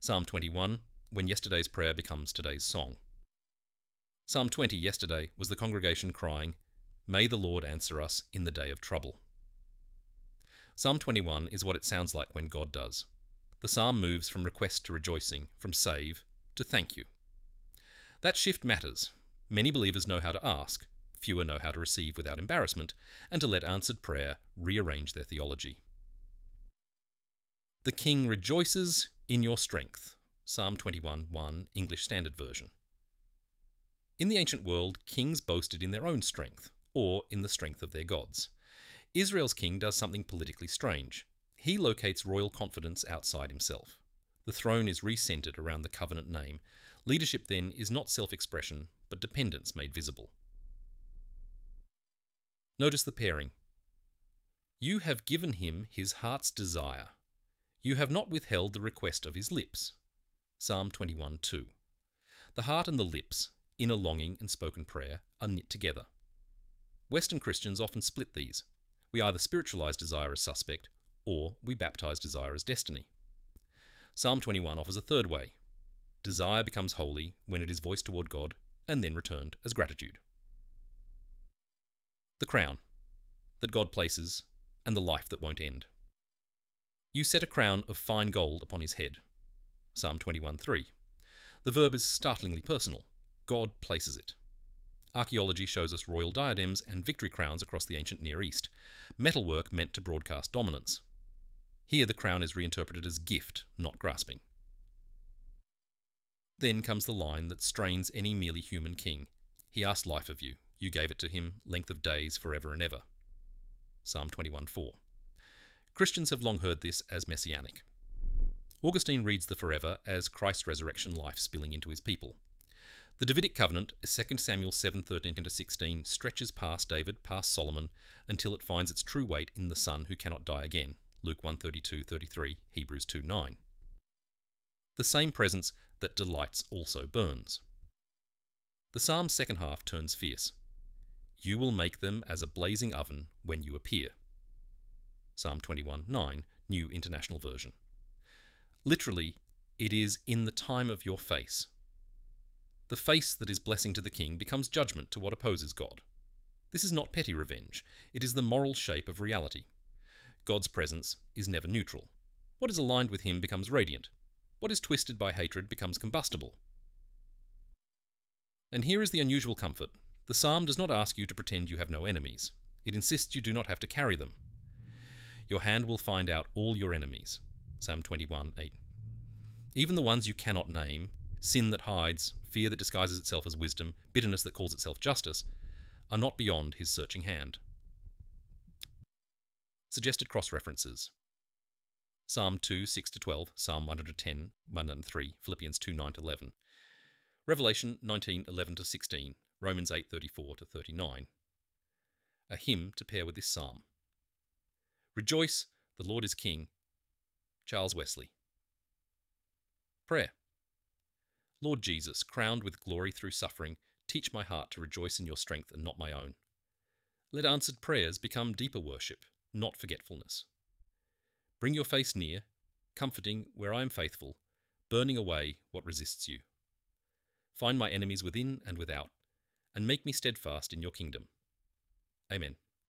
Psalm 21, when yesterday's prayer becomes today's song. Psalm 20 yesterday was the congregation crying, "May the Lord answer us in the day of trouble." Psalm 21 is what it sounds like when God does. The psalm moves from request to rejoicing, from save to thank you. That shift matters. Many believers know how to ask, fewer know how to receive without embarrassment, and to let answered prayer rearrange their theology. The King rejoices in your strength. Psalm 21:1, English Standard Version. In the ancient world, kings boasted in their own strength, or in the strength of their gods. Israel's king does something politically strange. He locates royal confidence outside himself. The throne is recentered around the covenant name. Leadership then is not self-expression, but dependence made visible. Notice the pairing. You have given him his heart's desire. You have not withheld the request of his lips. Psalm 21:2. The heart and the lips, inner longing and spoken prayer, are knit together. Western Christians often split these. We either spiritualize desire as suspect, or we baptize desire as destiny. Psalm 21 offers a third way. Desire becomes holy when it is voiced toward God and then returned as gratitude. The crown that God places and the life that won't end. You set a crown of fine gold upon his head. Psalm 21:3. The verb is startlingly personal. God places it. Archaeology shows us royal diadems and victory crowns across the ancient Near East, metalwork meant to broadcast dominance. Here the crown is reinterpreted as gift, not grasping. Then comes the line that strains any merely human king. He asked life of you. You gave it to him, length of days, forever and ever. Psalm 21:4. Christians have long heard this as messianic. Augustine reads the forever as Christ's resurrection life spilling into his people. The Davidic covenant, 2 Samuel 7:13-16, stretches past David, past Solomon, until it finds its true weight in the Son who cannot die again. Luke 1:32-33, Hebrews 2:9. The same presence that delights also burns. The psalm's second half turns fierce. You will make them as a blazing oven when you appear. Psalm 21:9, New International Version. Literally, it is in the time of your face. The face that is blessing to the king becomes judgment to what opposes God. This is not petty revenge. It is the moral shape of reality. God's presence is never neutral. What is aligned with him becomes radiant. What is twisted by hatred becomes combustible. And here is the unusual comfort. The psalm does not ask you to pretend you have no enemies. It insists you do not have to carry them. Your hand will find out all your enemies. Psalm 21:8. Even the ones you cannot name, sin that hides, fear that disguises itself as wisdom, bitterness that calls itself justice, are not beyond his searching hand. Suggested cross-references. Psalm 2:6-12, Psalm 110, 103, Philippians 2:9-11. Revelation 19:11-16, Romans 8:34-39. A hymn to pair with this psalm. Rejoice, the Lord is King. Charles Wesley. Prayer. Lord Jesus, crowned with glory through suffering, teach my heart to rejoice in your strength and not my own. Let answered prayers become deeper worship, not forgetfulness. Bring your face near, comforting where I am faithful, burning away what resists you. Find my enemies within and without, and make me steadfast in your kingdom. Amen.